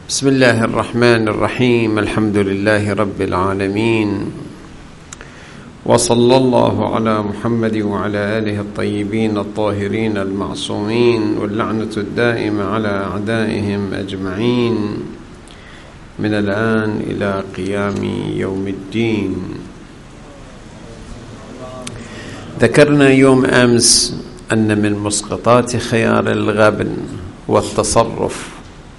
بسم الله الرحمن الرحيم. الحمد لله رب العالمين، وصلى الله على محمد وعلى آله الطيبين الطاهرين المعصومين، واللعنة الدائمة على أعدائهم أجمعين من الآن إلى قيام يوم الدين. ذكرنا يوم أمس أن من مسقطات خيار الغبن والتصرف،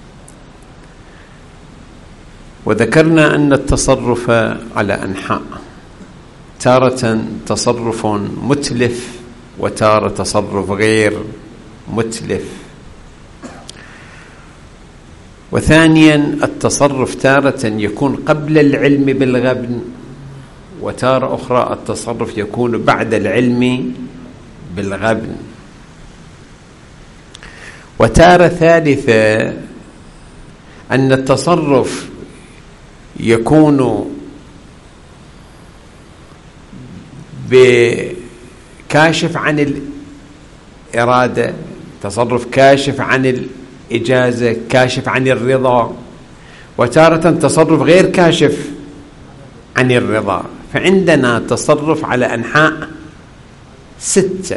وذكرنا أن التصرف على أنحاء، تارة تصرف متلف وتارة تصرف غير متلف. وثانيا التصرف تارة يكون قبل العلم بالغبن، وتارة أخرى التصرف يكون بعد العلم بالغبن. وتارة ثالثة أن التصرف يكون بكاشف عن الإرادة، تصرف كاشف عن الإجازة، كاشف عن الرضا، وتارة تصرف غير كاشف عن الرضا. فعندنا تصرف على أنحاء 6: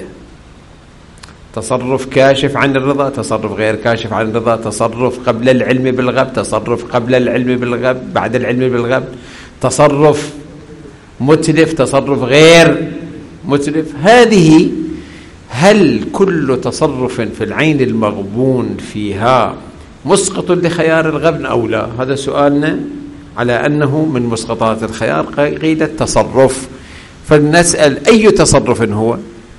تصرف كاشف عن الرضا، تصرف غير كاشف عن الرضا، تصرف قبل العلم بالغب، تصرف قبل العلم بالغب، بعد العلم بالغب، تصرف متلف، تصرف غير متلف. هذه هل كل تصرف في العين المغبون فيها مسقط لخيار الغبن أو لا؟ هذا سؤالنا، على أنه من مسقطات الخيار قيل التصرف. فلنسأل أي تصرف هو؟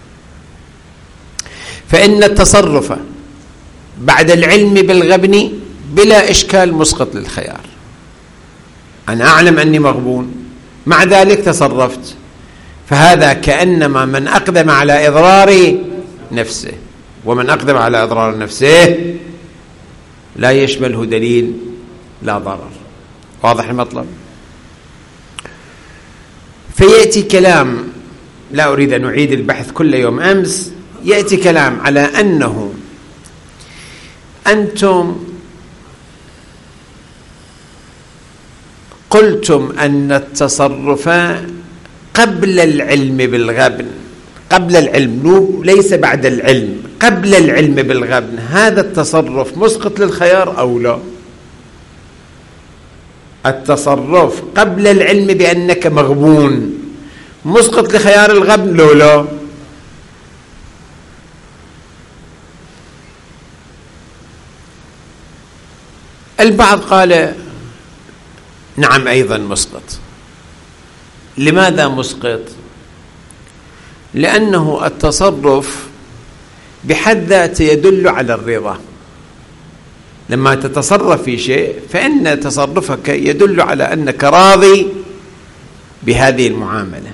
فإن التصرف بعد العلم بالغبن بلا إشكال مسقط للخيار. أنا أعلم أني مغبون، مع ذلك تصرفت، فهذا كأنما من أقدم على إضرار نفسه، ومن أقدم على إضرار نفسه لا يشمله دليل لا ضرر. واضح المطلب؟ فيأتي كلام، لا أريد أن أعيد البحث كل يوم أمس، يأتي كلام على أنه أنتم قلتم أن التصرف قبل العلم بالغبن، قبل العلم ليس بعد العلم، قبل العلم بالغبن، هذا التصرف مسقط للخيار أو لا؟ التصرف قبل العلم بأنك مغبون مسقط لخيار الغبن لو لا؟ البعض قال نعم أيضا مسقط. لماذا مسقط؟ لأنه التصرف بحد ذاته يدل على الرضا. لما تتصرف في شيء فإن تصرفك يدل على أنك راضي بهذه المعاملة.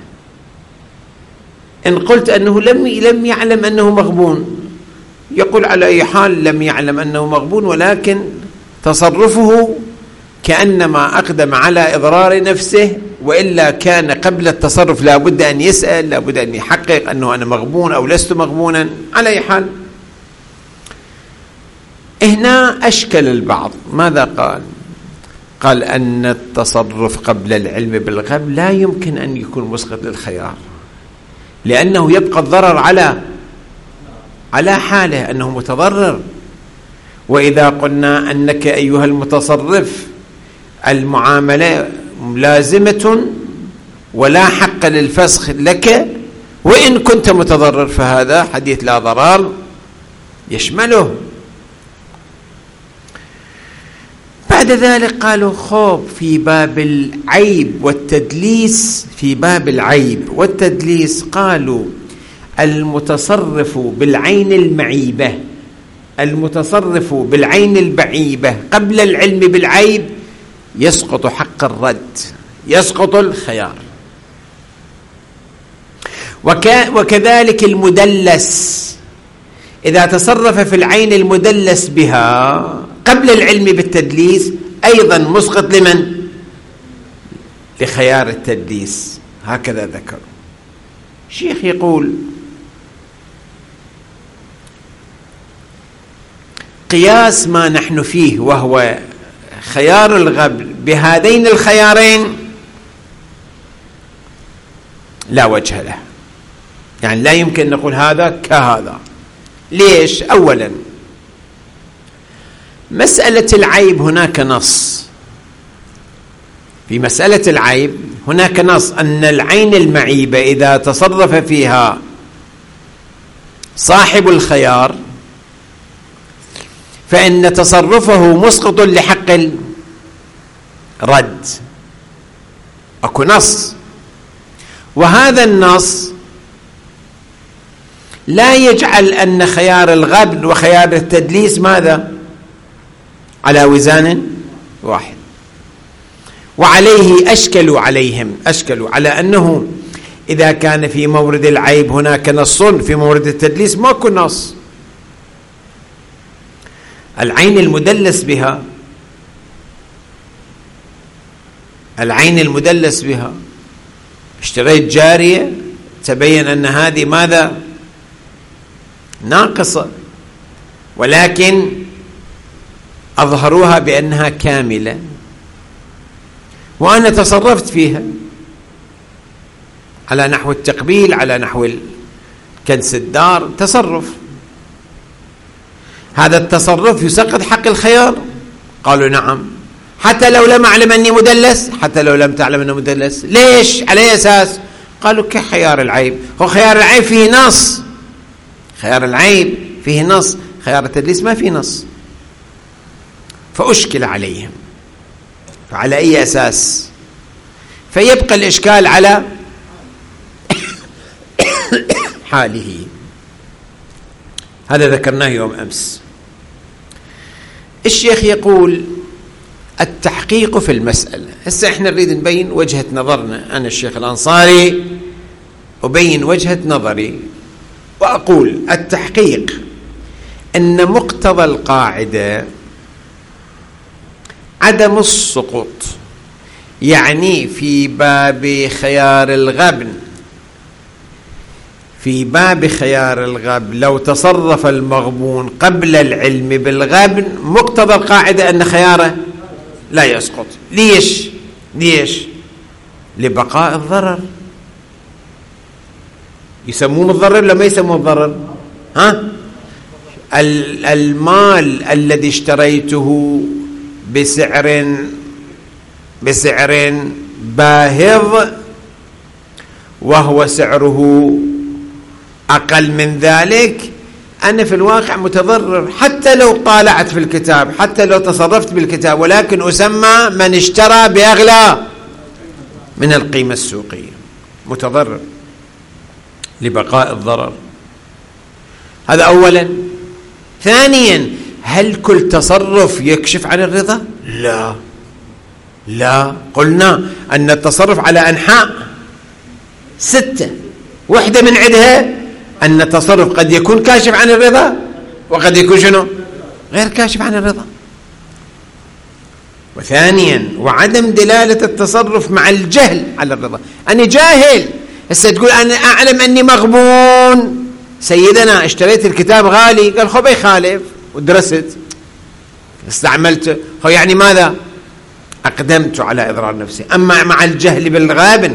إن قلت أنه لم يعلم أنه مغبون، يقول على أي حال لم يعلم أنه مغبون، ولكن تصرفه كأنما أقدم على إضرار نفسه، وإلا كان قبل التصرف لا بد أن يسأل، لا بد أن يحقق أنه أنا مغبون أو لست مغبونا. على أي حال هنا أشكل البعض. ماذا قال؟ قال أن التصرف قبل العلم بالغبن لا يمكن أن يكون مسقط للخيار، لأنه يبقى الضرر على حاله، أنه متضرر. وإذا قلنا أنك أيها المتصرف المعاملة لازمة ولا حق للفسخ لك وإن كنت متضرر، فهذا حديث لا ضرر يشمله. بعد ذلك قالوا خوب في باب العيب والتدليس، في باب العيب والتدليس قالوا المتصرف بالعين المعيبة، المتصرف بالعين البعيبة قبل العلم بالعيب يسقط حق الرد، يسقط الخيار. وكذلك المدلس إذا تصرف في العين المدلس بها قبل العلم بالتدليس أيضا مسقط لمن؟ لخيار التدليس. هكذا ذكر شيخ. يقول قياس ما نحن فيه وهو خيار الغبن بهذين الخيارين لا وجه له، يعني لا يمكن نقول هذا كهذا. ليش؟ أولا مسألة العيب هناك نص، في مسألة العيب هناك نص أن العين المعيبة إذا تصرف فيها صاحب الخيار فإن تصرفه مسقط لحق الرد. أكو نص، وهذا النص لا يجعل أن خيار الغبن وخيار التدليس ماذا؟ على وزان واحد. وعليه أشكلوا على أنه إذا كان في مورد العيب هناك نص، في مورد التدليس ماكو نص. العين المدلس بها اشتريت جارية تبين أن هذه ماذا؟ ناقصة، ولكن أظهروها بأنها كاملة، وأنا تصرفت فيها على نحو التقبيل، على نحو كنس الدار، تصرف. هذا التصرف يسقط حق الخيار؟ قالوا نعم، حتى لو لم أعلم أني مدلس، حتى لو لم تعلم أنه مدلس. ليش؟ على أي أساس؟ قالوا كخيار العيب، هو خيار العيب فيه نص، خيار العيب فيه نص، خيار التدليس ما فيه نص، فأشكل عليهم. فعلى أي أساس؟ فيبقى الإشكال على حاله. هذا ذكرناه يوم أمس. الشيخ يقول التحقيق في المسألة. هسه احنا نريد نبين وجهة نظرنا، أنا الشيخ الأنصاري أبين وجهة نظري وأقول التحقيق أن مقتضى القاعدة عدم السقوط، يعني في باب خيار الغبن، في باب خيار الغبن لو تصرف المغبون قبل العلم بالغبن مقتضى القاعدة أن خياره لا يسقط. ليش؟ لبقاء الضرر. يسموه الضرر لما يسموه الضرر؟ المال الذي اشتريته بسعر باهظ وهو سعره أقل من ذلك، أنا في الواقع متضرر حتى لو طالعت في الكتاب، حتى لو تصرفت بالكتاب، ولكن أسمى من اشترى بأغلى من القيمة السوقية، متضرر لبقاء الضرر. هذا أولا. ثانيا، هل كل تصرف يكشف عن الرضا؟ لا، قلنا أن التصرف على أنحاء 6، واحدة من عدها أن التصرف قد يكون كاشف عن الرضا وقد يكون شنو؟ غير كاشف عن الرضا. وثانيا، وعدم دلالة التصرف مع الجهل على الرضا. أنا جاهل، هسه تقول أنا أعلم أني مغبون، سيدنا اشتريت الكتاب غالي، قال خو بيخالف ودرست استعملته، هو يعني ماذا؟ أقدمت على إضرار نفسي. أما مع الجهل بالغابن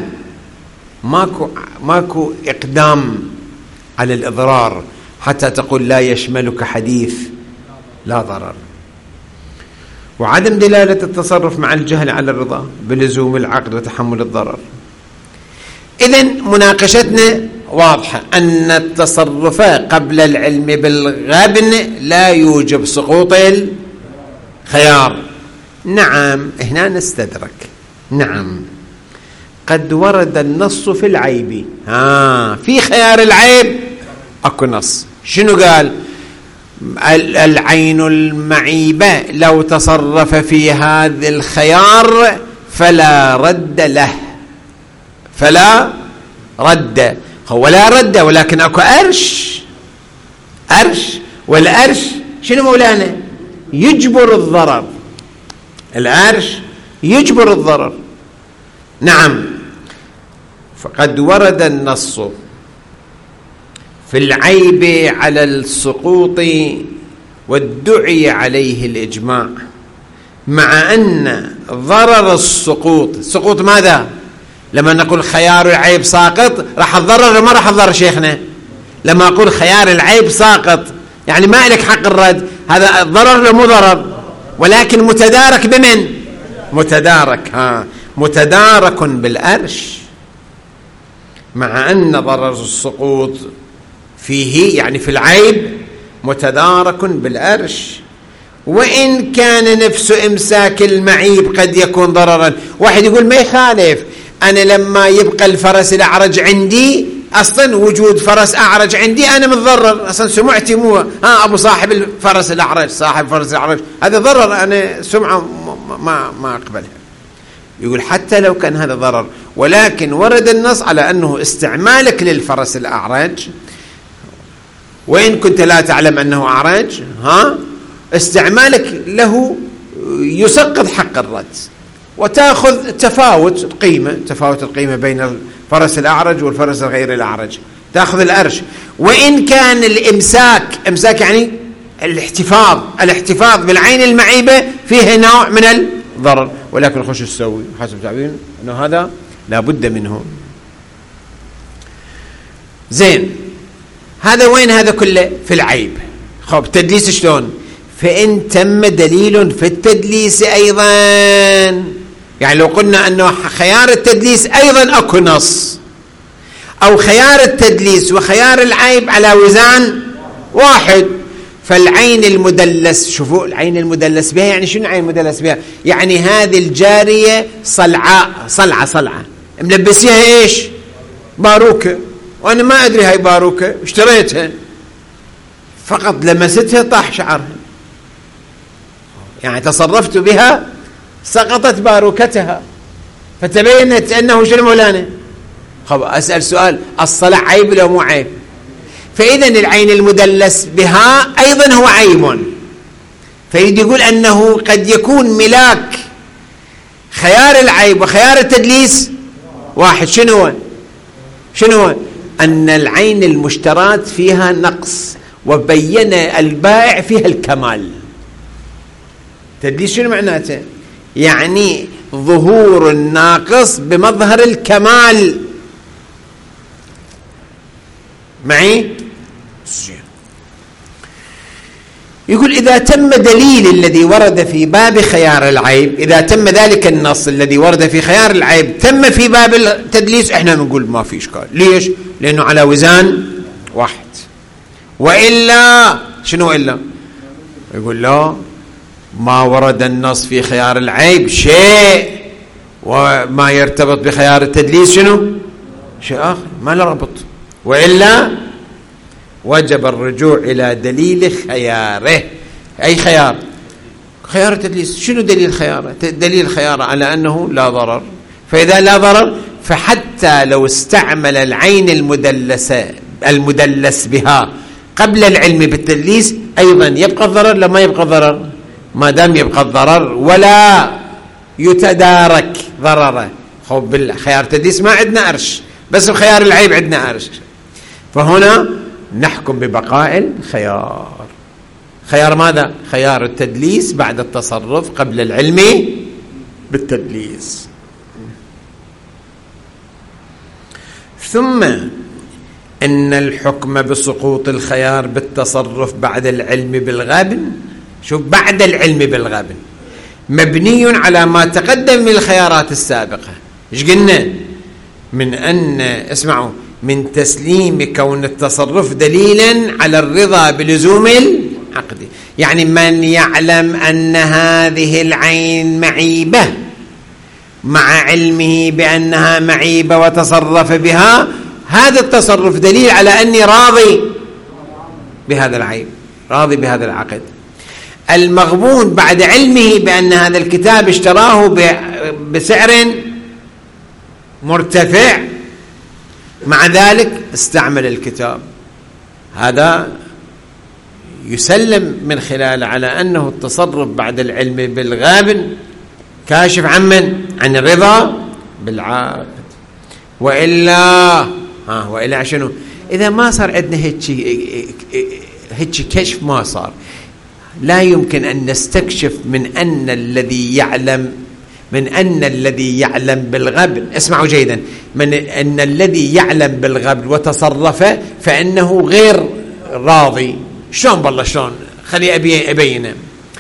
ماكو إقدام على الإضرار حتى تقول لا يشملك حديث لا ضرر. وعدم دلالة التصرف مع الجهل على الرضا بلزوم العقد وتحمل الضرر. إذن مناقشتنا واضحة أن التصرف قبل العلم بالغبن لا يوجب سقوط الخيار. نعم، هنا نستدرك. نعم، قد ورد النص في العيب، في خيار العيب أكو نص. شنو قال؟ العين المعيبة لو تصرف في هذا الخيار فلا رد له، فلا رد. هو لا رد، ولكن أكو أرش، والأرش شنو مولانا؟ يجبر الضرر. الأرش يجبر الضرر. نعم، فقد ورد النص في العيب على السقوط وادعي عليه الإجماع، مع أن ضرر السقوط ماذا؟ لما نقول خيار العيب ساقط راح تضرر ما راح تضرر شيخنا؟ لما أقول خيار العيب ساقط يعني ما لك حق الرد، هذا ضرر ولا مو ضرر؟ ولكن متدارك بمن؟ متدارك بالأرش، مع أن ضرر السقوط فيه يعني في العيب متدارك بالأرش، وإن كان نفس إمساك المعيب قد يكون ضررا. واحد يقول ما يخالف، أنا لما يبقى الفرس الأعرج عندي أصلا وجود فرس أعرج عندي أنا متضرر، أصلا سمعتي مو أبو صاحب الفرس الأعرج، صاحب الفرس الأعرج هذا ضرر، أنا سمعة ما أقبلها. يقول حتى لو كان هذا ضرر، ولكن ورد النص على أنه استعمالك للفرس الأعرج وإن كنت لا تعلم أنه أعرج استعمالك له يسقط حق الرد، وتأخذ تفاوت القيمة بين الفرس الأعرج والفرس الغير الأعرج، تأخذ الأرش. وإن كان إمساك يعني الاحتفاظ بالعين المعيبة فيه نوع من الضرر، ولكن خش تسوي حسب تعبير أنه هذا لا بد منه. زين، هذا وين؟ هذا كله في العيب. خب التدليس شلون؟ فإن تم دليل في التدليس أيضا، يعني لو قلنا أنه خيار التدليس أيضا أكو نص، أو خيار التدليس وخيار العيب على وزان واحد، فالعين المدلس، شوفوا العين المدلس بها يعني شنو عين المدلس بها؟ يعني هذه الجارية صلعة ملبسيها إيش؟ باروكة، وأنا ما أدري هاي باروكة، اشتريتها فقط لمستها طاح شعرها، يعني تصرفت بها سقطت باروكتها، فتبينت أنه شنو مولانا؟ خب أسأل سؤال، الصلع عيب لو مو عيب؟ فإذا العين المدلس بها أيضا هو عيب، فيريد يقول أنه قد يكون ملاك خيار العيب وخيار التدليس واحد. شنو هو؟ أن العين المشترات فيها نقص وبين البائع فيها الكمال. تدليس شنو معناته؟ يعني ظهور الناقص بمظهر الكمال. معي؟ يقول إذا تم دليل الذي ورد في باب خيار العيب، إذا تم ذلك النص الذي ورد في خيار العيب تم في باب التدليس، احنا نقول ما في إشكال. ليش؟ لأنه على وزان واحد. وإلا شنو إلا؟ يقول لا، ما ورد النص في خيار العيب شيء وما يرتبط بخيار التدليس شنو؟ شيء آخر ما له ربط، وإلا وجب الرجوع إلى دليل خياره. أي خيار؟ خيار التدليس. شنو دليل خياره؟ دليل خياره على أنه لا ضرر، فإذا لا ضرر فحتى لو استعمل العين المدلس بها قبل العلم بالتدليس أيضا يبقى الضرر. لما يبقى الضرر، ما دام يبقى الضرر ولا يتدارك ضرره. خب بالخيار التدليس ما عندنا أرش، بس بخيار العيب عندنا أرش، فهنا نحكم ببقاء الخيار. خيار ماذا؟ خيار التدليس بعد التصرف قبل العلم بالتدليس. ثم إن الحكم بسقوط الخيار بالتصرف بعد العلم بالغبن، شوف بعد العلم بالغبن، مبني على ما تقدم من الخيارات السابقة. إيش قلنا؟ من أن اسمعوا، من تسليم كون التصرف دليلا على الرضا بلزوم العقد. يعني من يعلم أن هذه العين معيبة مع علمه بأنها معيبة وتصرف بها، هذا التصرف دليل على أني راضي بهذا العيب، راضي بهذا العقد. المغبون بعد علمه بأن هذا الكتاب اشتراه بسعر مرتفع، مع ذلك استعمل الكتاب، هذا يسلم من خلاله على أنه التصرف بعد العلم بالغابن كاشف عن الرضا بالعقد. وإلا شنو؟ إذا ما صار عندنا هيك كشف، ما صار لا يمكن أن نستكشف من أن الذي يعلم بالغبن، اسمعوا جيدا، من أن الذي يعلم بالغبن وتصرف فإنه غير راضي. شلون بالله شلون؟ خلي أبينه.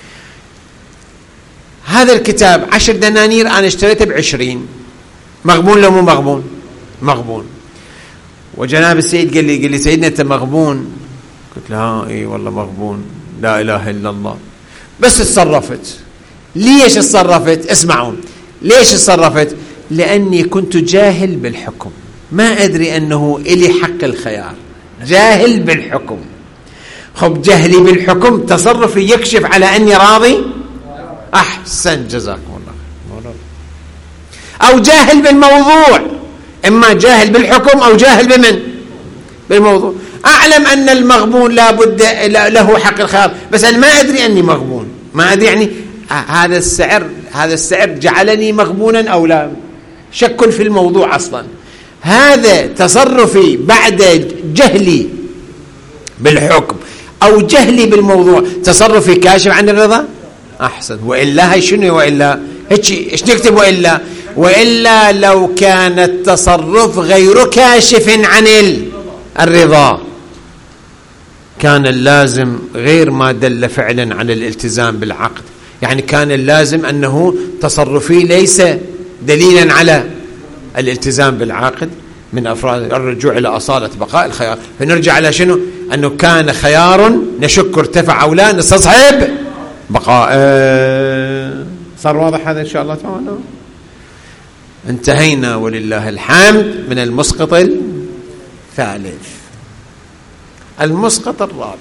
هذا الكتاب 10 دنانير أنا اشتريته ب20، مغبون لو مو مغبون؟ مغبون. وجناب السيد قال لي سيدنا أنت مغبون؟ قلت له ها اي والله مغبون، لا إله إلا الله. بس اتصرفت. ليش اتصرفت؟ اسمعوا ليش اتصرفت؟ لأني كنت جاهل بالحكم، ما أدري أنه إلي حق الخيار، جاهل بالحكم. خب جهلي بالحكم تصرفي يكشف على أني راضي. أحسن جزاكم الله. أو جاهل بالموضوع، إما جاهل بالحكم أو جاهل بالموضوع. أعلم أن المغبون لا بد له حق الخيار، بس أنا ما أدري أني مغبون، ما أدري يعني هذا السعر جعلني مغبونا أو لا، شك في الموضوع أصلا. هذا تصرفي بعد جهلي بالحكم أو جهلي بالموضوع، تصرفي كاشف عن الرضا. أحسن. وإلا هاي شنو؟ وإلا هيك إيش نكتب؟ وإلا لو كان التصرف غير كاشف عن الرضا كان اللازم غير ما دل فعلا على الالتزام بالعقد. يعني كان اللازم أنه تصرفي ليس دليلا على الالتزام بالعقد من أفراد الرجوع إلى أصالة بقاء الخيار. فنرجع على شنو؟ أنه كان خيار نشك ارتفع أو لا، نستصحب بقاء. صار واضح هذا إن شاء الله تعالى؟ انتهينا ولله الحمد من المسقط الثالث. المسقط الرابع.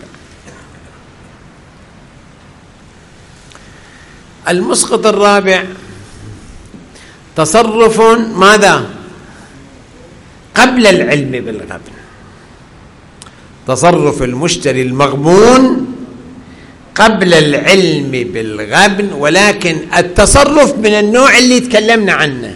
المسقط الرابع تصرف ماذا؟ قبل العلم بالغبن. تصرف المشتري المغبون قبل العلم بالغبن، ولكن التصرف من النوع اللي تكلمنا عنه.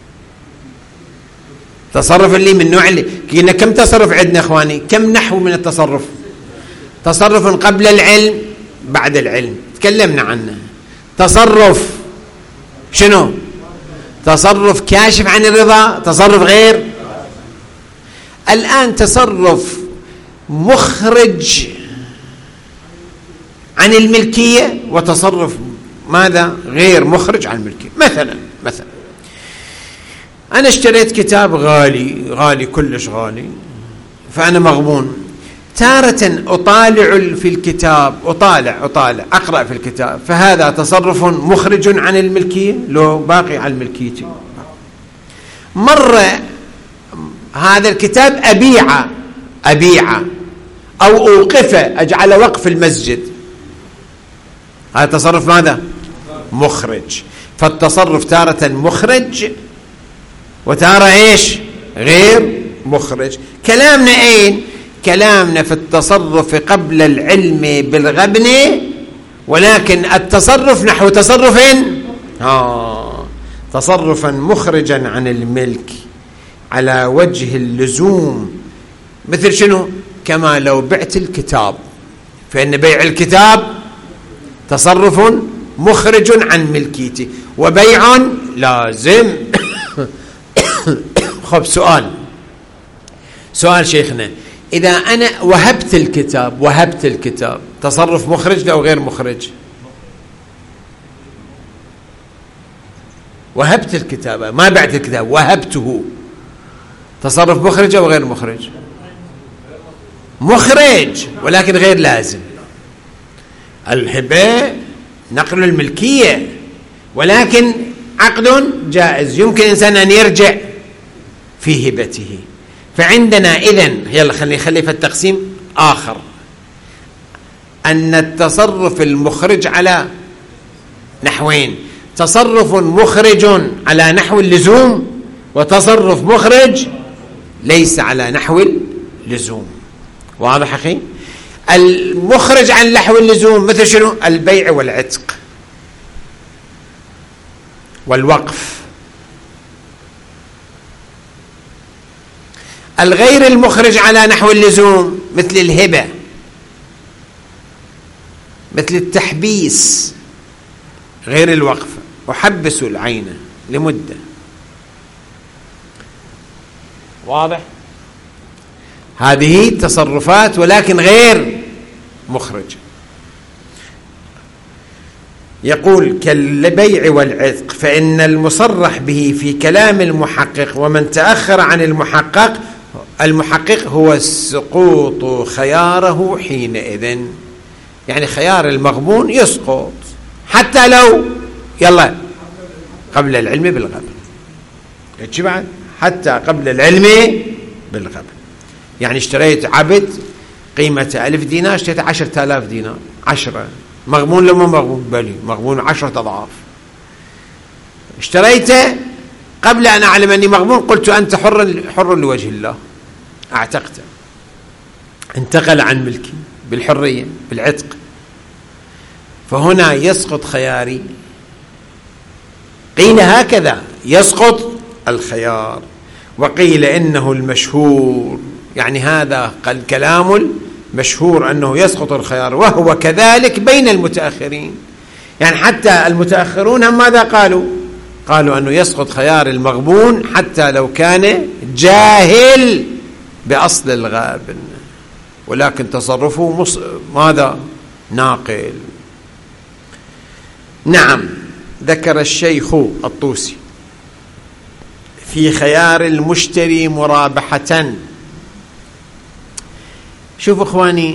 تصرف اللي من النوع اللي قلنا كم تصرف عندنا اخواني؟ كم نحو من التصرف؟ تصرف قبل العلم بعد العلم تكلمنا عنه. تصرف شنو؟ تصرف كاشف عن الرضا، تصرف غير. الآن تصرف مخرج عن الملكية وتصرف ماذا؟ غير مخرج عن الملكية. مثلا أنا اشتريت كتاب غالي كلش غالي، فأنا مغبون. تارة أطالع في الكتاب، أقرأ في الكتاب، فهذا تصرف مخرج عن الملكية لو باقي على الملكية. مرة هذا الكتاب أبيعه أو أوقفه، أجعل وقف المسجد، هذا تصرف ماذا؟ مخرج. فالتصرف تارة مخرج وتارة إيش؟ غير مخرج. كلامنا أين؟ كلامنا في التصرف قبل العلم بالغبن، ولكن التصرف نحو تصرف تصرفا مخرجا عن الملك على وجه اللزوم. مثل شنو؟ كما لو بعت الكتاب، فإن بيع الكتاب تصرف مخرج عن ملكيتي وبيع لازم. خب سؤال شيخنا، إذا أنا وهبت الكتاب تصرف مخرج أو غير مخرج؟ وهبت الكتاب، ما بعت الكتاب، وهبته، تصرف مخرج أو غير مخرج؟ مخرج ولكن غير لازم. الهبة نقل الملكية، ولكن عقد جائز، يمكن إنسان أن يرجع في هبته. فعندنا إذن يلا خلي في التقسيم آخر، أن التصرف المخرج على نحوين: تصرف مخرج على نحو اللزوم، وتصرف مخرج ليس على نحو اللزوم. واضح أخي؟ المخرج عن نحو اللزوم مثل شنو؟ البيع والعتق والوقف. الغير المخرج على نحو اللزوم مثل الهبة مثل التحبيس غير الوقف، وحبسوا العين لمدة. واضح؟ هذه تصرفات ولكن غير مخرجة. يقول كالبيع والعتق، فإن المصرح به في كلام المحقق ومن تأخر عن المحقق هو سقوط خياره حينئذ، يعني خيار المغبون يسقط حتى لو يلا قبل العلم بالغبن. بعد حتى قبل العلم بالغبن، يعني اشتريت عبد قيمة 1000 دينار، اشتريت 10,000 دينار، 10 مغبون لما مغبون؟ بلي مغبون 10 أضعاف. اشتريته قبل أن أعلم أني مغبون، قلت أنت حر لوجه الله، أعتقته، انتقل عن ملكي بالحرية بالعتق، فهنا يسقط خياري. قيل هكذا يسقط الخيار، وقيل إنه المشهور، يعني هذا الكلام المشهور أنه يسقط الخيار، وهو كذلك بين المتأخرين، يعني حتى المتأخرون هم ماذا قالوا أنه يسقط خيار المغبون حتى لو كان جاهل بأصل الغابن، ولكن تصرفه ماذا؟ ناقل. نعم، ذكر الشيخ الطوسي في خيار المشتري مرابحة. شوفوا اخواني،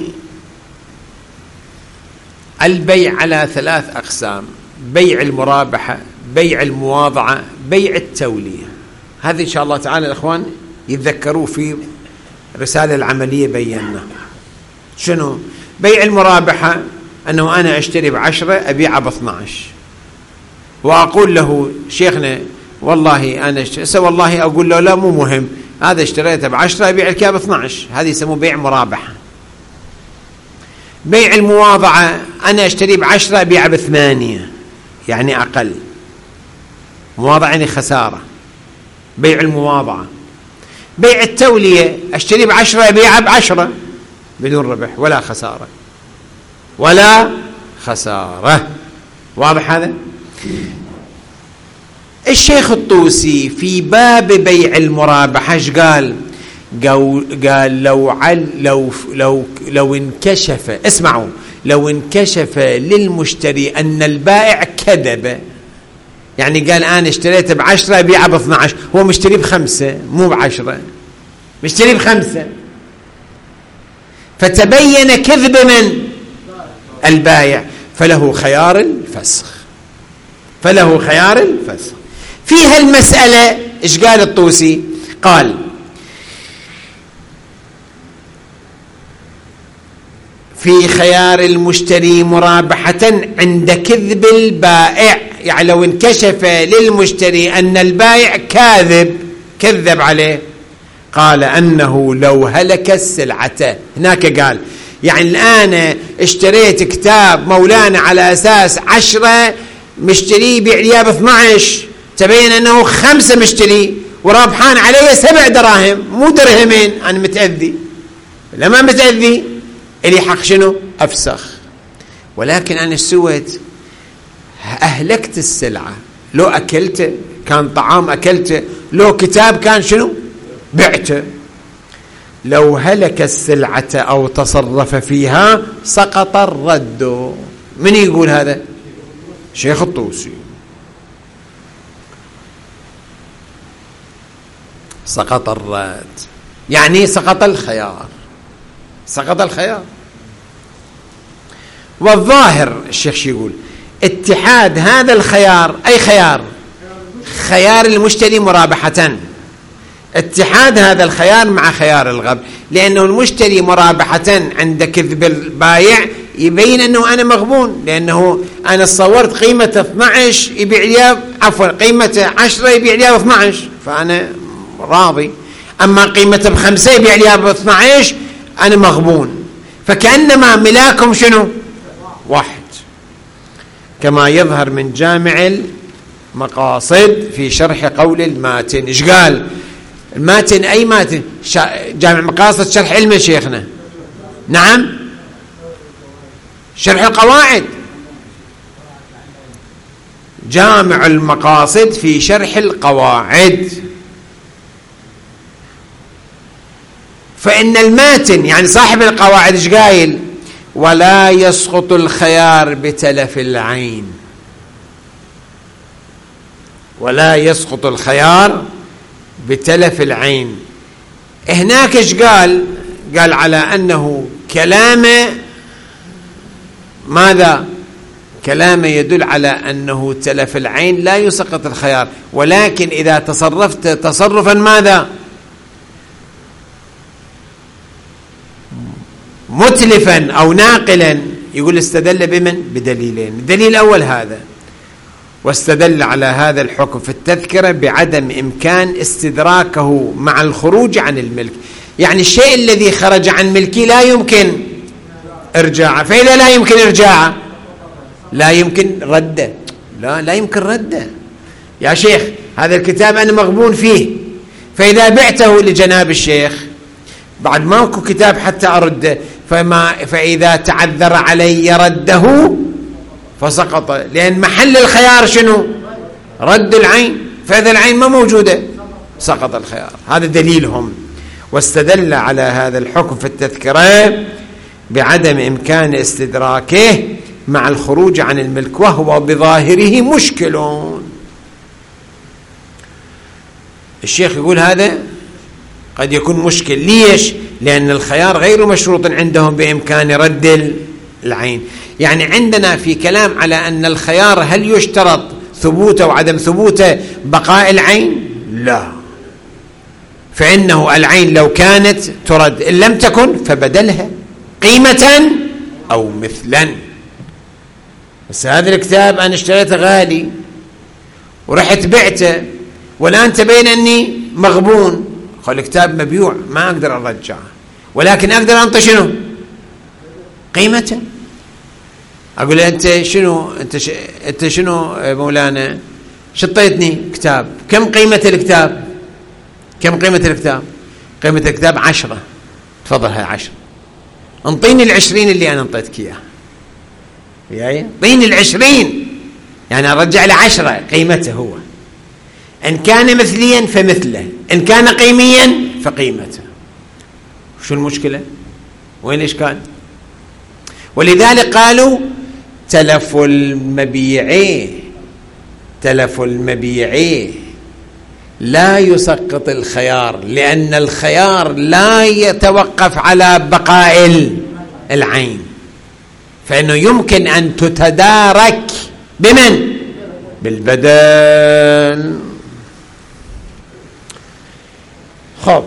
البيع على 3 أقسام: بيع المرابحة، بيع المواضعة، بيع التولية. هذا إن شاء الله تعالى الأخوان يتذكروا في رسالة العملية بينا. شنو بيع المرابحة؟ أنه أنا أشتري ب10 أبيع ب12، وأقول له شيخنا والله أنا والله أقول له لا مو مهم، هذا اشتريته ب10 أبيع لك ب12. هذا يسموه بيع مرابحة. بيع المواضعة، أنا أشتري ب10 أبيع ب8، يعني أقل. مواضعة يعني خسارة، بيع المواضعة. بيع التولية، أشتري ب10 أبيع ب10 بدون ربح ولا خسارة ولا خسارة. واضح هذا؟ الشيخ الطوسي في باب بيع المرابحة ايش قال؟ قال لو انكشف، اسمعوا، لو انكشف للمشتري أن البائع كذب، يعني قال أنا اشتريت ب10 أبيع ب12، هو مشتري ب5 مو ب10، مشتري ب5، فتبين كذب من البائع، فله خيار الفسخ، فله خيار الفسخ. في هالمسألة ايش قال الطوسي؟ قال في خيار المشتري مرابحة عند كذب البائع، يعني لو انكشف للمشتري أن البائع كذب عليه، قال أنه لو هلك السلعة. هناك قال يعني الآن اشتريت كتاب مولانا على أساس 10 مشتري بيع لي ب12، تبين أنه 5 مشتري ورابحان عليه 7 دراهم مو درهمين، أنا متأذي. لما متأذي إلي حق شنو؟ أفسخ. ولكن أنا سويت؟ أهلكت السلعة، لو أكلته كان طعام أكلته، لو كتاب كان شنو؟ بعته. لو هلك السلعة أو تصرف فيها سقط الرد. من يقول هذا؟ شيخ الطوسي. سقط الرد يعني سقط الخيار، سقط الخيار. والظاهر الشيخ يقول اتحاد هذا الخيار، أي خيار؟ خيار المشتري مرابحة، اتحاد هذا الخيار مع خيار الغبن، لأنه المشتري مرابحة عند كذب البايع يبين أنه أنا مغبون، لأنه أنا صورت قيمة 12 يبيع لي، عفوا قيمة 10 يبيع لي ب12، فأنا راضي. أما قيمة ب5 يبيع لي ب12 أنا مغبون. فكأنما ملاكم شنو؟ واحد، كما يظهر من جامع المقاصد في شرح قول الماتن. إيش قال الماتن؟ أي ماتن؟ جامع مقاصد شرح علم شيخنا. نعم، شرح القواعد، جامع المقاصد في شرح القواعد. فإن الماتن يعني صاحب القواعد ايش قايل؟ ولا يسقط الخيار بتلف العين، ولا يسقط الخيار بتلف العين. هناك ايش قال؟ قال على أنه كلامه ماذا؟ كلامه يدل على أنه تلف العين لا يسقط الخيار، ولكن إذا تصرفت تصرفا ماذا؟ متلفا أو ناقلا، يقول استدل بمن؟ بدليلين. الدليل الأول هذا، واستدل على هذا الحكم في التذكرة بعدم إمكان استدراكه مع الخروج عن الملك، يعني الشيء الذي خرج عن ملكي لا يمكن إرجاعه، فإذا لا يمكن إرجاعه لا يمكن رده، لا يمكن رده. يا شيخ هذا الكتاب أنا مغبون فيه، فإذا بعته لجناب الشيخ بعد ما أكو كتاب حتى أرده، فإذا تعذر علي رده فسقط، لأن محل الخيار شنو؟ رد العين، فإذا العين ما موجودة سقط الخيار. هذا دليلهم. واستدل على هذا الحكم في التذكرة بعدم إمكان استدراكه مع الخروج عن الملك، وهو بظاهره مشكل. الشيخ يقول هذا قد يكون مشكل. ليش؟ لأن الخيار غير مشروط عندهم بإمكان رد العين. يعني عندنا في كلام على أن الخيار هل يشترط ثبوته وعدم ثبوته بقاء العين؟ لا، فإنه العين لو كانت ترد، إن لم تكن فبدلها قيمة أو مثلا. بس هذا الكتاب أنا اشتريته غالي ورحت بعته، والآن تبين أني مغبون، قال الكتاب مبيوع ما أقدر أرجعه، ولكن أقدر أنطي شنو؟ قيمته. أقول أنت شنو أنت شنو مولانا شطيتني كتاب، كم قيمة الكتاب؟ كم قيمة الكتاب؟ قيمة الكتاب 10، تفضل هاي 10، انطيني 20 اللي أنا انطيتك إياه، وياي انطيني 20، يعني أرجع له 10 قيمته هو. إن كان مثليا فمثله، إن كان قيميا فقيمته. شو المشكلة؟ وين الإشكال؟ ولذلك قالوا تلف المبيع لا يسقط الخيار، لأن الخيار لا يتوقف على بقاء العين، فإنه يمكن أن تتدارك بمن؟ بالبدل. خب،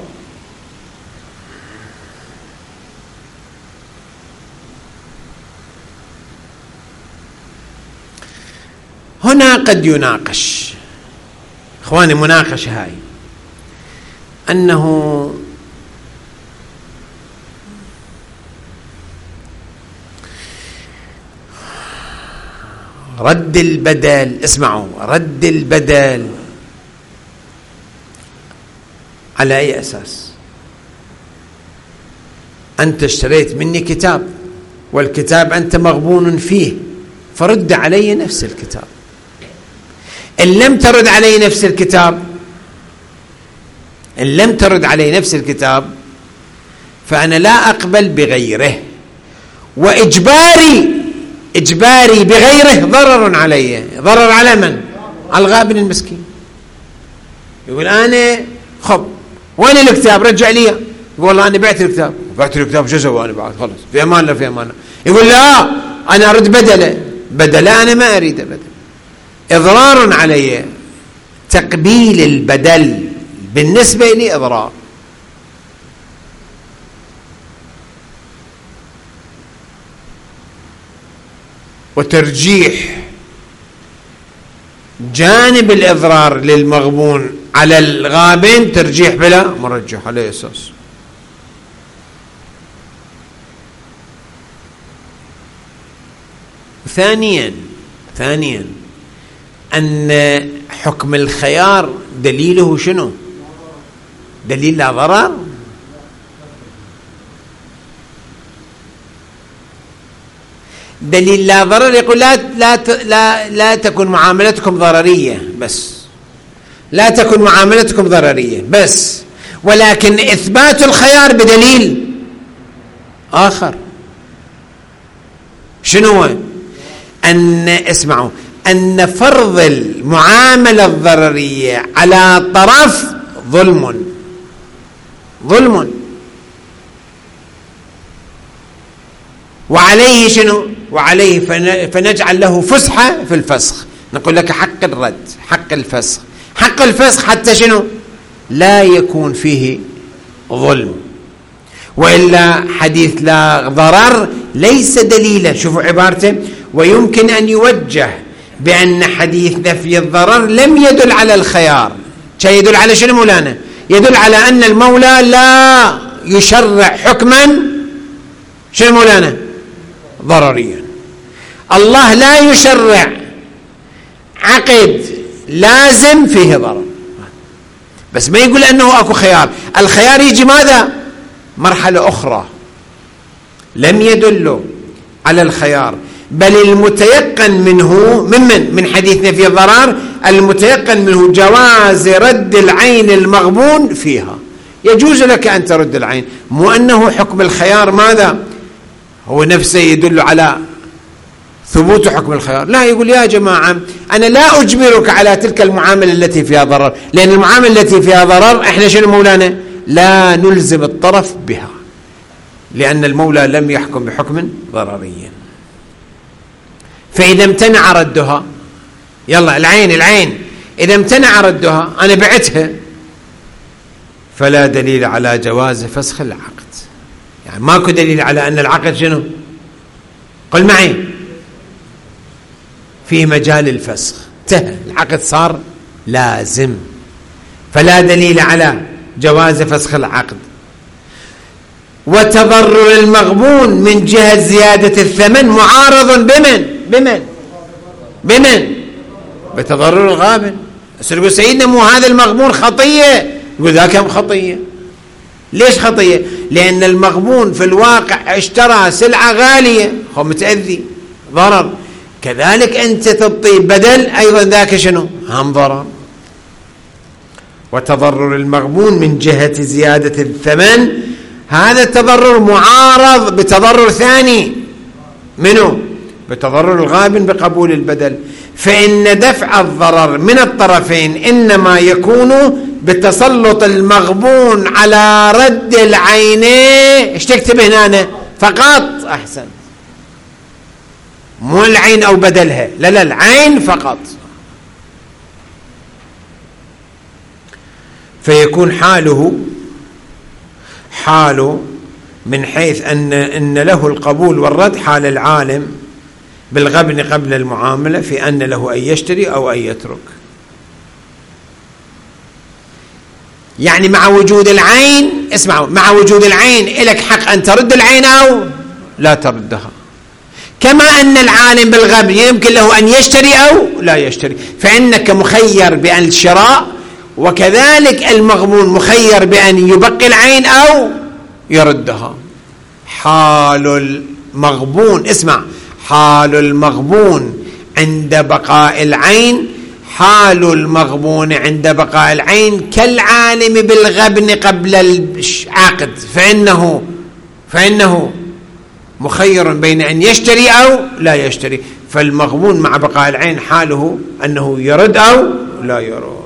هنا قد يناقش إخواني مناقشة هاي أنه رد البدل، اسمعوا، رد البدل على أي أساس؟ أنت اشتريت مني كتاب، والكتاب أنت مغبون فيه، فرد علي نفس الكتاب. إن لم ترد علي نفس الكتاب فأنا لا أقبل بغيره، وإجباري بغيره ضرر علي. ضرر على من؟ على الغابن المسكين. يقول أنا خب وين الكتاب؟ رجع لي. يقول والله أنا بعت الكتاب جزء وأنا بعت خلص في أمان الله. يقول لا أنا أرد بدله أنا ما أريد بدل. إضرار علي. تقبيل البدل بالنسبة لي إضرار. وترجيح جانب الإضرار للمغبون على الغابن ترجيح بلا مرجح على أساس. ثانيا أن حكم الخيار دليله شنو؟ دليل لا ضرر. دليل لا ضرر يقول لا تكن معاملتكم ضررية بس، لا تكن معاملتكم ضررية بس، ولكن إثبات الخيار بدليل آخر. شنو؟ اسمعوا، أن فرض المعاملة الضررية على طرف ظلم، وعليه شنو؟ وعليه فنجعل له فسحة في الفسخ. نقول لك حق الرد، حق الفسخ حتى شنو؟ لا يكون فيه ظلم، وإلا حديث لا ضرر ليس دليلا. شوفوا عبارته: ويمكن أن يوجه بأن حديث نفي الضرر لم يدل على الخيار. شيء يدل على شنو مولانا؟ يدل على أن المولى لا يشرع حكما شنو مولانا؟ ضرريا. الله لا يشرع عقد لازم فيه ضرر، بس ما يقول أنه أكو خيار. الخيار يجي ماذا؟ مرحلة أخرى لم يدل على الخيار، بل المتيقن منه من حديث نفي الضرر، المتيقن منه جواز رد العين المغبون فيها. يجوز لك أن ترد العين، مو أنه حكم الخيار ماذا؟ هو نفسه يدل على ثبوت حكم الخيار. لا، يقول يا جماعة أنا لا أجبرك على تلك المعاملة التي فيها ضرر، لأن المعاملة التي فيها ضرر إحنا شنو مولانا؟ لا نلزم الطرف بها، لأن المولى لم يحكم بحكم ضرري. فإذا امتنع ردها، يلا العين إذا امتنع ردها، أنا بعتها، فلا دليل على جواز فسخ العقد. يعني ماكو دليل على أن العقد شنو؟ قل معي في مجال الفسخ، العقد صار لازم، فلا دليل على جواز فسخ العقد. وتضرر المغبون من جهة زيادة الثمن معارض بمن؟ بتضرر الغابن. يقول سيدنا مو هذا المغبون خطية؟ يقول ذاك هم خطية. ليش خطية؟ لأن المغبون في الواقع اشترى سلعة غالية، هو متأذي، ضرر. كذلك أنت تعطي بدل، أيضا ذاك شنو؟ هم ضرر. وتضرر المغبون من جهة زيادة الثمن، هذا التضرر معارض بتضرر ثاني، منه؟ بتضرر الغابن بقبول البدل. فإن دفع الضرر من الطرفين إنما يكون بتسلط المغبون على رد العينين. ايش تكتب هنا؟ فقط. أحسن، مو العين أو بدلها، لا العين فقط. فيكون حاله من حيث أن له القبول والرد حال العالم بالغبن قبل المعاملة، في أن له أن يشتري أو أن يترك. يعني مع وجود العين، اسمعوا، مع وجود العين لك حق أن ترد العين أو لا تردها، كما أن العالم بالغبن يمكن له أن يشتري أو لا يشتري، فإنك مخير بأن الشراء، وكذلك المغبون مخير بأن يبقي العين أو يردها. حال المغبون، اسمع، حال المغبون عند بقاء العين، حال المغبون عند بقاء العين كالعالم بالغبن قبل العقد، فإنه مخير بين أن يشتري أو لا يشتري. فالمغبون مع بقاء العين حاله أنه يرد أو لا يرد.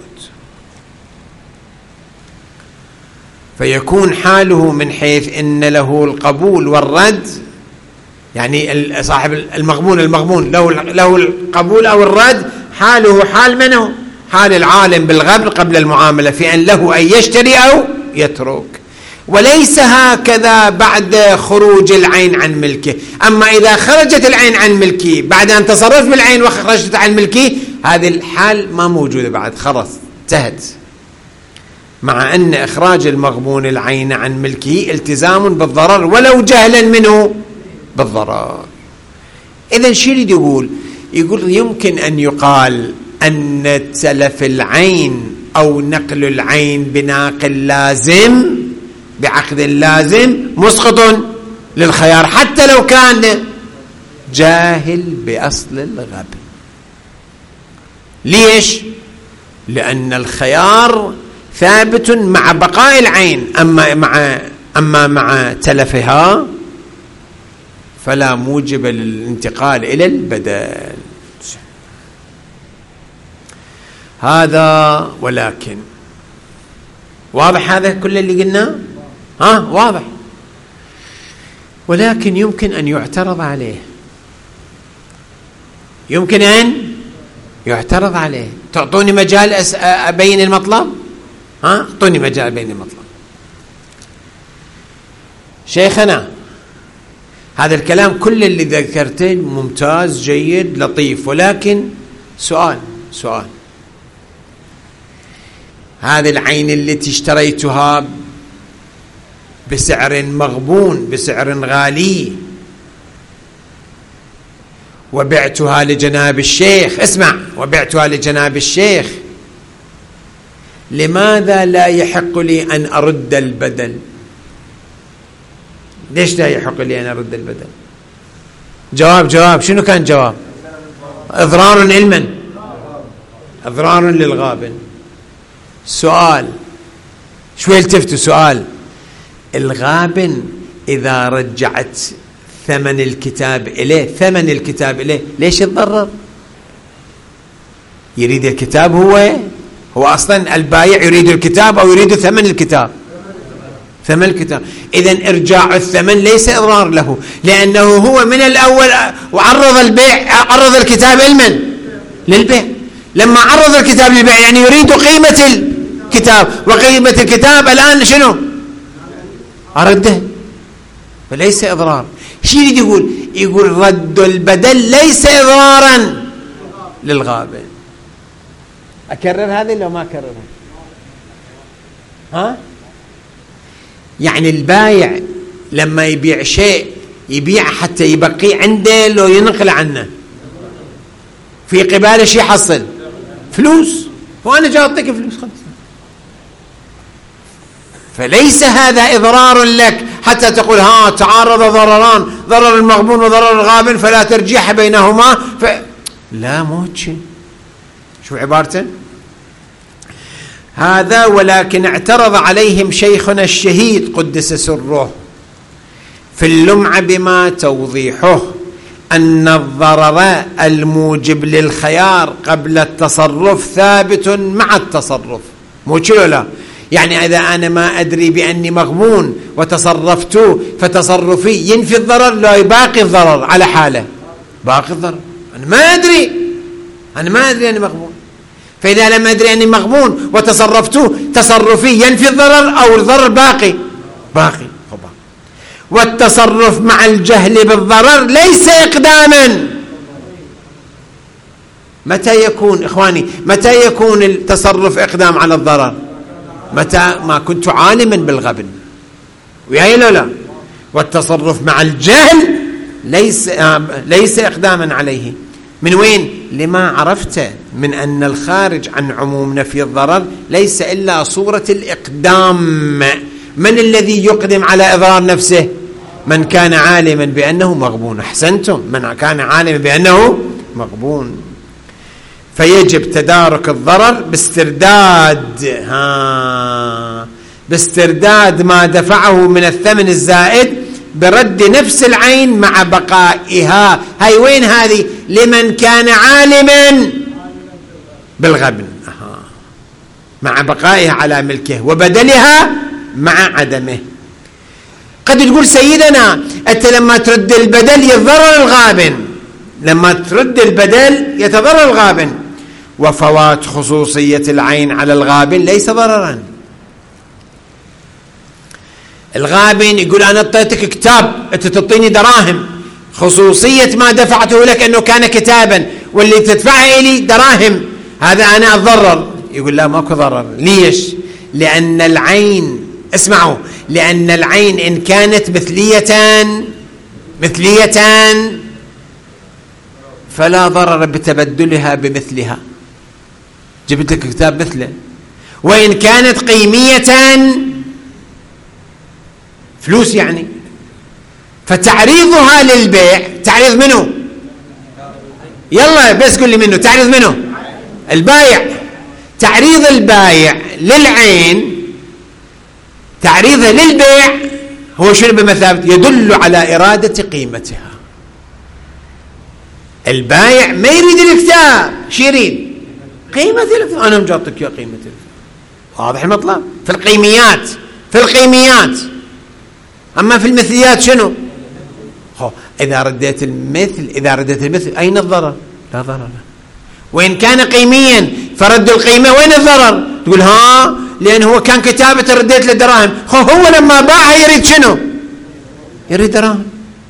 فيكون حاله من حيث إن له القبول والرد، يعني صاحب المغبون له القبول أو الرد، حاله حال منه؟ حال العالم بالغبن قبل المعاملة، في أن له أن يشتري أو يترك. وليس هكذا بعد خروج العين عن ملكه. أما إذا خرجت العين عن ملكه بعد أن تصرف بالعين وخرجت عن ملكه، هذه الحال ما موجودة بعد، خلاص انتهت. مع أن إخراج المغبون العين عن ملكه التزام بالضرر ولو جهلا منه بالضرر. إذن شو يريد يقول يمكن أن يقال أن تلف العين أو نقل العين بناقل لازم بعقد لازم مسقط للخيار، حتى لو كان جاهل بأصل الغبن. ليش؟ لأن الخيار ثابت مع بقاء العين، أما مع تلفها فلا موجب للانتقال إلى البدل. هذا ولكن واضح هذا كل اللي قلناه؟ واضح. ولكن يمكن أن يعترض عليه، يمكن أن يعترض عليه. تعطوني مجال أبين المطلب؟ أعطوني مجال أبين المطلب. شيخنا هذا الكلام كل اللي ذكرته ممتاز جيد لطيف، ولكن سؤال هذه العين التي اشتريتها بسعر مغبون، بسعر غالي، وبعتها لجناب الشيخ، اسمع، وبعتها لجناب الشيخ، لماذا لا يحق لي أن أرد البدل؟ ليش لا يحق لي أن أرد البدل؟ جواب شنو كان جواب؟ إضرار لمن؟ إضرار للغابن. سؤال شوي التفتوا، سؤال: الغابن إذا رجعت ثمن الكتاب إليه ليش يتضرر؟ يريد الكتاب، هو أصلا البايع يريد الكتاب أو يريد ثمن الكتاب؟ ثمن الكتاب. إذن إرجاع الثمن ليس إضرار له، لأنه هو من الأول وعرض عرض الكتاب للبيع. لما عرض الكتاب للبيع يعني يريد قيمة الكتاب، وقيمة الكتاب الآن شنو؟ أرده، فليس إضرار. شو يريد يقول رد البدل ليس إضرارا للغابن. أكرر هذه لو ما أكررها؟ يعني البايع لما يبيع شيء يبيع حتى يبقي عنده لو ينقل عنه، في قباله شيء يحصل فلوس، وأنا جاي أعطيك فلوس خلاص. فليس هذا إضرار لك حتى تقول تعارض ضرران، ضرر المغبون وضرر الغابن فلا ترجيح بينهما. لا، مو شيء. شو عبارته هذا؟ ولكن اعترض عليهم شيخنا الشهيد قدس سره في اللمعة بما توضيحه أن الضرر الموجب للخيار قبل التصرف ثابت مع التصرف. مو شلو؟ لا، يعني إذا أنا ما أدري بأني مغبون وتصرفت فتصرفي ينفي الضرر، لا باقي الضرر على حاله، باقي الضرر. أنا ما أدري أني مغبون، فإذا لم أدري أني مغبون وتصرفت تصرفي ينفي الضرر أو الضرر باقي. والتصرف مع الجهل بالضرر ليس إقداما. متى يكون إخواني؟ متى يكون التصرف إقدام على الضرر؟ متى ما كنت عالما بالغبن، وياي لا. والتصرف مع الجهل ليس إقداما عليه. من وين؟ لما عرفت من أن الخارج عن عموم نفي الضرر ليس إلا صورة الإقدام. من الذي يقدم على إضرار نفسه؟ من كان عالما بأنه مغبون. أحسنتم، من كان عالما بأنه مغبون. فيجب تدارك الضرر باسترداد ما دفعه من الثمن الزائد برد نفس العين مع بقائها. هاي وين هذه؟ لمن كان عالما بالغبن، مع بقائها على ملكه وبدلها مع عدمه. قد تقول سيدنا أنت لما ترد البدل يتضرر الغابن، لما ترد البدل يتضرر الغابن، وفوات خصوصية العين على الغابن ليس ضررا. الغابن يقول أنا أعطيتك كتاب أنت تعطيني دراهم، خصوصية ما دفعته لك أنه كان كتابا، واللي تدفعه إلي دراهم، هذا أنا أتضرر. يقول لا، ماكو ضرر. ليش؟ لأن العين، اسمعوا، لأن العين إن كانت مثلية فلا ضرر بتبدلها بمثلها. جبت لك كتاب مثله. وإن كانت قيمية فلوس يعني، فتعريضها للبيع، تعريض منه يلا بس قل لي منه تعريض منه البايع. تعريض البايع للعين تعريضه للبيع هو شنو بمثابة؟ يدل على إرادة قيمتها. البايع ما يريد الكتاب، شو يريد؟ قيمة الكتاب. أنا مجاطك يا قيمة الكتاب. واضح المطلب؟ في القيميات. أما في المثليات شنو؟ إذا رديت المثل أين الضرر؟ لا ضرر. وإن كان قيميا فرد القيمة وين الضرر؟ تقول لأن هو كان كتابة رديت له دراهم، هو لما باعها يريد شنو؟ يريد دراهم.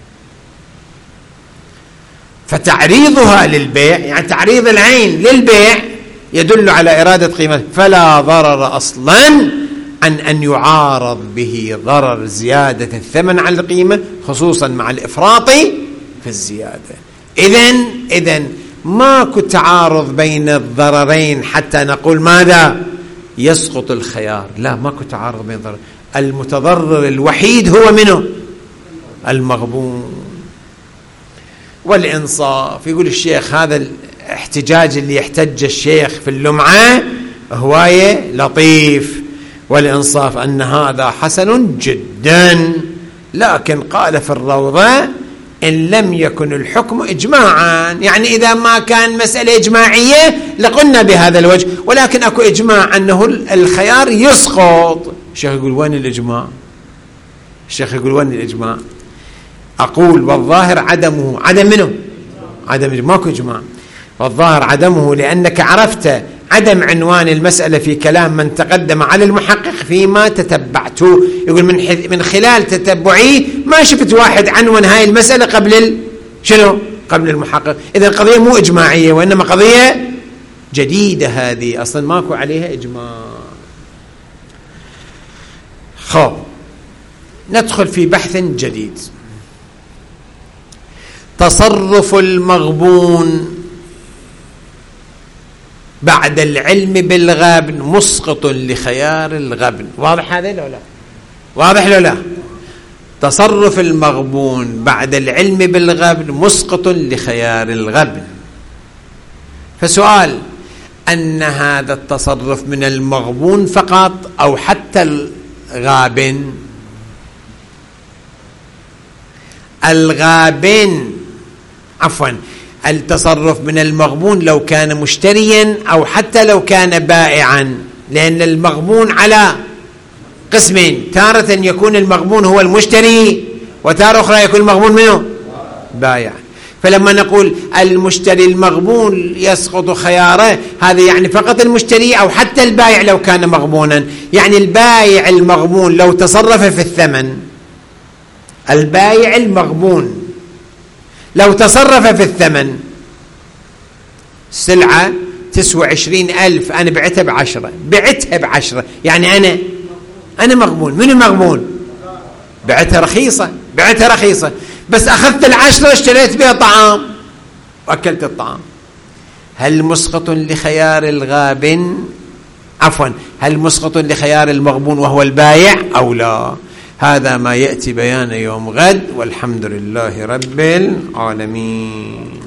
فتعريضها للبيع يعني تعريض العين للبيع يدل على إرادة قيمته، فلا ضرر أصلا عن أن يعارض به ضرر زيادة الثمن على القيمة، خصوصا مع الإفراط في الزيادة. إذن ماكو تعارض بين الضررين حتى نقول ماذا؟ يسقط الخيار. لا، ماكو تعارض بين الضررين. المتضرر الوحيد هو منه؟ المغبون. والإنصاف، يقول الشيخ هذا الاحتجاج اللي يحتج الشيخ في اللمعة هواية لطيف، والإنصاف أن هذا حسن جدا، لكن قال في الروضة إن لم يكن الحكم إجماعا، يعني إذا ما كان مسألة إجماعية لقلنا بهذا الوجه، ولكن أكو إجماع أنه الخيار يسقط. الشيخ يقول وين الإجماع؟ أقول والظاهر عدمه. عدم منه؟ عدم، ماكو إجماع. والظاهر عدمه لأنك عرفت عدم عنوان المسألة في كلام من تقدم على المحقق فيما تتبعته. يقول من خلال تتبعي ما شفت واحد عنوان هاي المسألة قبل شنو؟ قبل المحقق. إذا القضية مو إجماعية وإنما قضية جديدة، هذه أصلا ماكو عليها إجماع. ندخل في بحث جديد. تصرف المغبون بعد العلم بالغبن مسقط لخيار الغبن. واضح هذا لو لا؟ واضح لو لا؟ تصرف المغبون بعد العلم بالغبن مسقط لخيار الغبن. فسؤال: أن هذا التصرف من المغبون فقط أو حتى الغابن؟ التصرف من المغبون لو كان مشتريا أو حتى لو كان بائعا، لأن المغبون على قسمين: تارة يكون المغبون هو المشتري، وتارة أخرى يكون المغبون منه بائع. فلما نقول المشتري المغبون يسقط خياره، هذا يعني فقط المشتري أو حتى البائع لو كان مغبونا. يعني البائع المغبون لو تصرف في الثمن، البائع المغبون لو تصرف في الثمن، سلعة تسوى 20,000 أنا بعتها بعشرة، يعني أنا مغبون. من المغبون؟ بعتها رخيصة، بس أخذت 10 اشتريت بها طعام وأكلت الطعام. هل مسقط لخيار الغابن؟ هل مسقط لخيار المغبون وهو البائع أو لا؟ هذا ما يأتي بيان يوم غد، والحمد لله رب العالمين.